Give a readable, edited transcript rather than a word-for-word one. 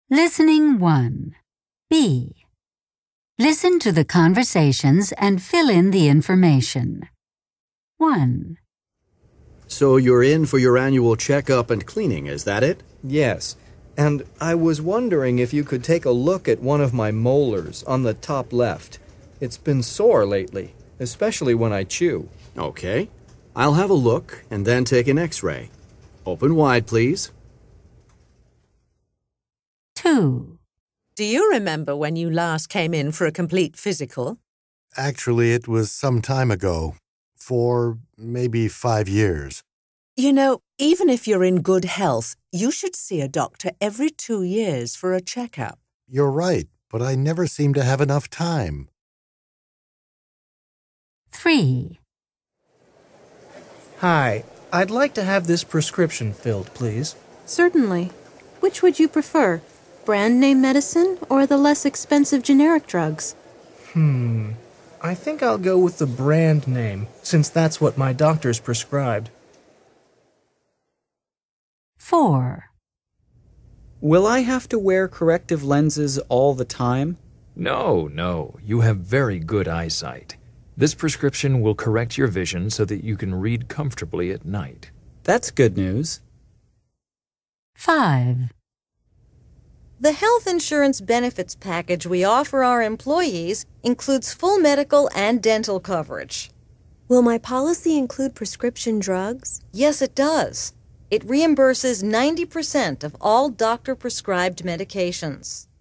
Listening 1. B. Listen to the conversations and fill in the information. 1. So you're in for your annual checkup and cleaning, is that it? Yes, and I was wondering if you could take a look at one of my molars on the top left. It's been sore lately, especially when I chew. Okay. I'll have a look and then take an x-ray. Open wide, please. 2. Do you remember when you last came in for a complete physical? Actually, it was some time ago. 4, maybe 5 years. You know, even if you're in good health, you should see a doctor every 2 years for a checkup. You're right, but I never seem to have enough time. 3. Hi, I'd like to have this prescription filled, please. Certainly. Which would you prefer, brand name medicine or the less expensive generic drugs? I think I'll go with the brand name, since that's what my doctor's prescribed. 4. Will I have to wear corrective lenses all the time? No, you have very good eyesight. This prescription will correct your vision so that you can read comfortably at night. That's good news. 5. The health insurance benefits package we offer our employees includes full medical and dental coverage. Will my policy include prescription drugs? Yes, it does. It reimburses 90% of all doctor-prescribed medications.